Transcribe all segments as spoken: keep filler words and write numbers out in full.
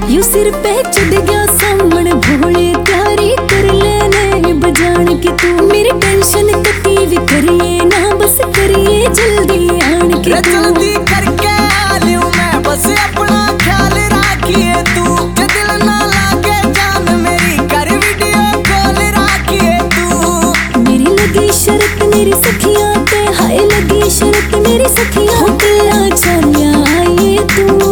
you sir पे चढ़ गया सामने भोले प्यारी कर लेने बजान की तू मेरी टेंशन कती भी करिए ना बस करिए जल्दी आन के जल्दी करके आ लियो मैं बस अपना ख्याल रखिए तू दिल ना लागे जान मेरी कर वीडियो कॉल रखिए तू मेरी लगी शर्त मेरी सखियां ते हाय लगी शर्त मेरी सखियां हो कल्ला चलिया आइए तू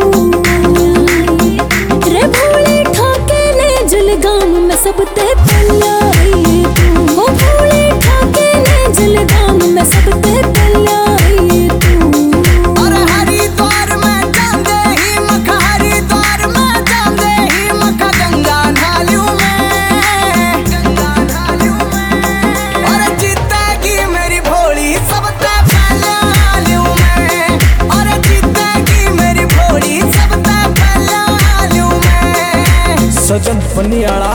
रे भोले ठाके ने जलगाम में सब ते पल्ला आइए तू हो भोले ठाके ने जलगाम में सब ते पल्ला आइए तू अरे हरिद्वार में जांदे ही मखा हरिद्वार में जांदे ही मखा गंगा नालियों में गंगा नालियों में अरे जीतेगी मेरी भोली सब ते पल्ला आलियों में अरे जीतेगी मेरी भोली सब ते पल्ला आलियों में सजन पनियाड़ा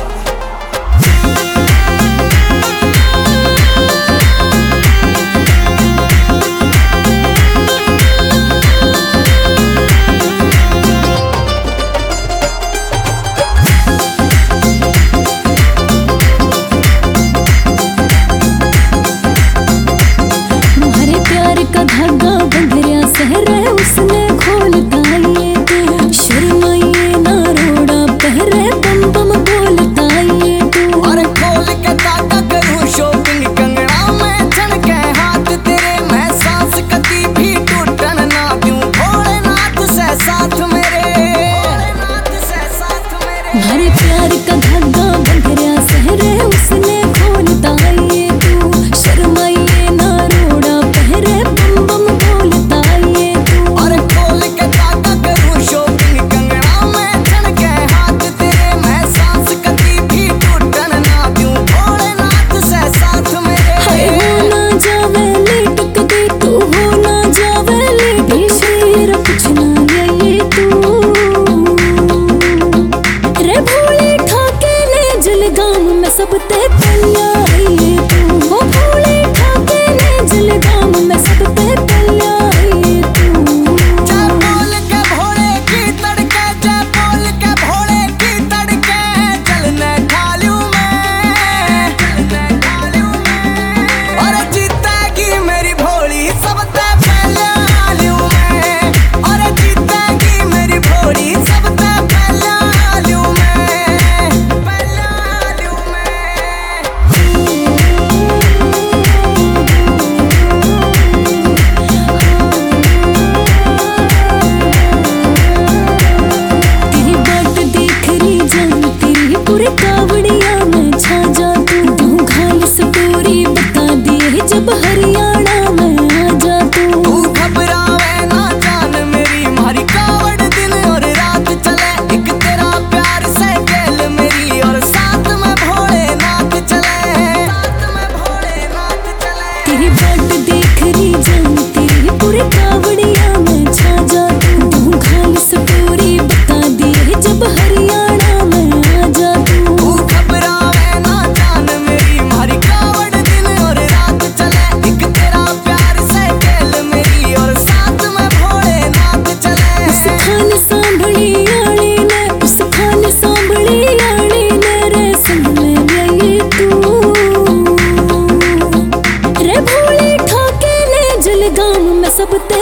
उसने खोल दाइए तू शर्माइए ना रोड़ा पहरे बम बम बोल दाइए तू अरे खोल के दादा करूं शॉपिंग कंगना में छन के हाथ तेरे मैं सांस कती भी टूटन ना दूं भोलेनाथ से साथ मेरे भोलेनाथ से साथ मेरे हरे प्यार का धागा बंध गया सहरे उसने खोल दाइए तू शर्माइए ना रोड़ा पहरे बम बम बोल दाइए सब ते पल्ला आइए तू हो भोले ठाके ने जलगाम में सब ते पल्ला आइए तू जय बोल के भोले की तड़के जय बोल के भोले की तड़के चलने ढालियों में चलने ढालियों में अरे जीतेगी मेरी भोली सब ते पल्ला आलियों में अरे जीतेगी मेरी भोली सब ते पल्ला आलियों में पल्ला आलियों में जब हरियाणा में आ जा तू तू घबरावे ना जान मेरी मारी कावड़ दिन और रात चले एक तेरा प्यार से खेल मेरी और साथ में भोलेनाथ चले साथ में भोलेनाथ चले तेरी बाट देख रही जान तेरी पूरे कावड़िया में छा जा तू तू खालिस पूरी बता दिए जब हरियाणा में आ जा तू तू घबरावे ना जान मेरी मारी कावड़ दिन और रात चले एक तेरा प्यार से खेल मेरी और साथ में भोलेनाथ चले उस खान सांभली आड़ी ने उस खान सांभली आड़ी ने रे संग ले गई तू रे भोले ठाके ने जलगाम में सब ते